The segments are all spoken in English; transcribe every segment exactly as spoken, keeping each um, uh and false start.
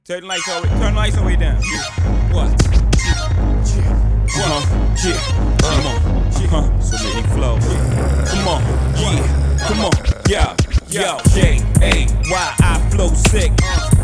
Turn the lights all the way, turn the lights all the way down. Yeah. What? Uh-huh. Yeah. Come on. Uh-huh. So many flows. Come on. Yeah. Come on. Yeah. Yo. J A Y I flow sick.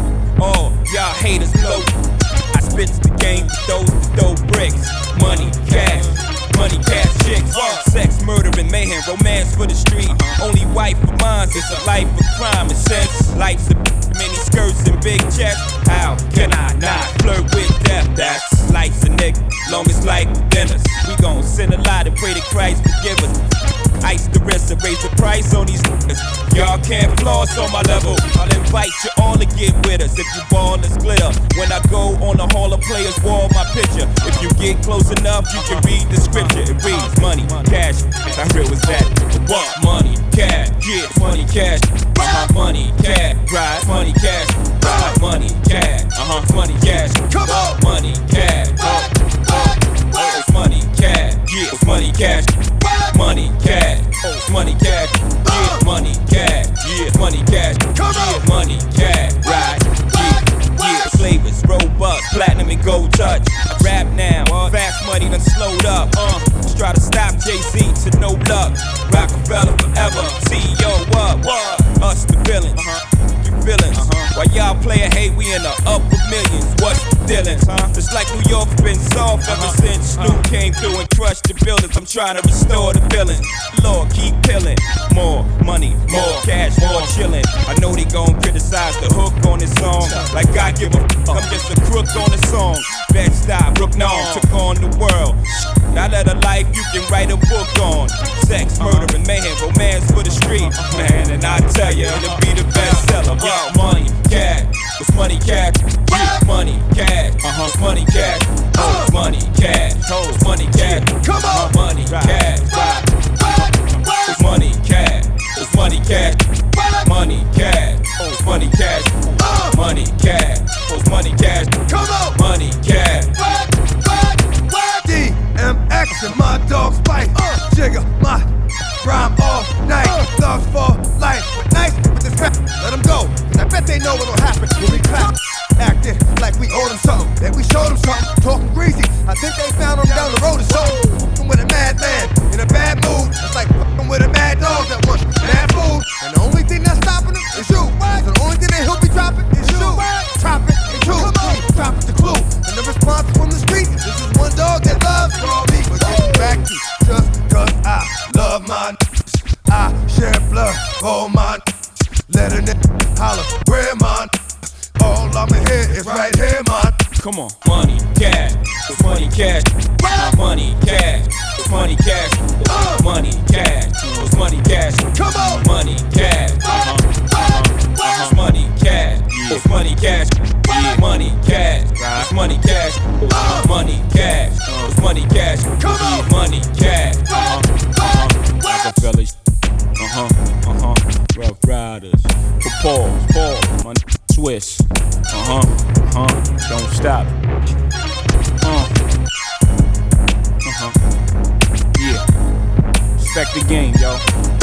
Oh, y'all haters blow. I spit the game with those that throw bricks. Money, cash, money, cash, chicks. Sex, murder, and mayhem. Romance for the street. Only wife of mine. It's a life of crime. And since life's a many skirts and big chests, how can I not flirt with death? That's life's a nigga, long as life within us. We gon' sin a lot and pray that Christ forgive us. Ice the wrist and raise the price on these niggas. Y'all can't floss on my level. I'll invite you all to get with us. If you ball, let's glitter. When I go on the Hall of Players wall, my picture. If you get close enough, you can read the scripture. It reads money, cash. How real was that? What? Money, cash. Yeah, money, cash. Uh-huh. Money, cash. Right. Money, cash. Right. Money, cash. Uh-huh. Money, cash. Come on. Money, cash. Oh, oh, oh, it's money, cash. Yeah, it's money, cash. Money, cash. Oh, it's money, cash. Yeah, money, cash. Yeah, it's money, cash. Yeah, money, cash. Right. Yeah, yeah. Flavors, robust, platinum and gold touch. I rap now. Fast money done slowed up. Uh, try to stop Jay-Z to no luck. Rockefeller forever. C E O what? What? Us the villains. You villains. While y'all playin' hate, we in the upper millions. What's the dealings, huh? Just like New York's been soft ever since Snoop came through and crushed the buildings. I'm trying to restore the feelings. Lord, keep pillin'. More money, more cash, more chillin'. I know they gon' criticize the hook on this song. Like I give a f, I'm just a crook on the song. Bed-Stuy, Brooklyn, took on the world. Now that a life you can write a book on. Sex, murder, and mayhem, romance for the street. Man, and I tell you, it'll be the bestseller. Yo, money, cash, it's money, cash. Yeah, money, cash, uh-huh, it's money, cash. Oh, it's money, cash, oh, it's money, cash. Come on, money, cash, it's money, cash, it's money, cash. Money, cash, oh, it's money, cash. Money, cash, oh, it's money, cash. Come on, money, cash. D M X and my dog's bite. Uh, Jigger, my rhyme all night. Uh, Thugs for life. But nice with this crap, let them go. Cause I bet they know what'll happen when we clap. Acting like we owe them something, that we showed them something. Talking greasy, I think they found them down the road or something. Fucking with a madman in a bad mood. It's like fucking with a mad dog that wants bad food. And the only thing that's stopping him is you. So the only thing that he'll be dropping is you. Drop it and you. Drop it the clue. And the response from the street. This is one dog that loves all me. But getting back to just cause I love my niggas. I share blood, all my niggas. Let a nigga holler, where my niggas? All I'm in here is right here, man. Come on, money, cash, it's money, cash. Money, cash, it's money, cash. Money, cash, it's money, cash. Come on, money, cash. Uh-huh, uh-huh, it's money, cash. It's money, cash. Yeah, money, cash. It's money, cash. Money, cash. It's money, cash. Come on, money, cash. Uh-huh, uh-huh. Rockefeller. Uh-huh, uh-huh. Rough Riders. Pause, pause. Money. Swiss, uh-huh, uh-huh, don't stop, uh, uh-huh, yeah, respect the game, yo.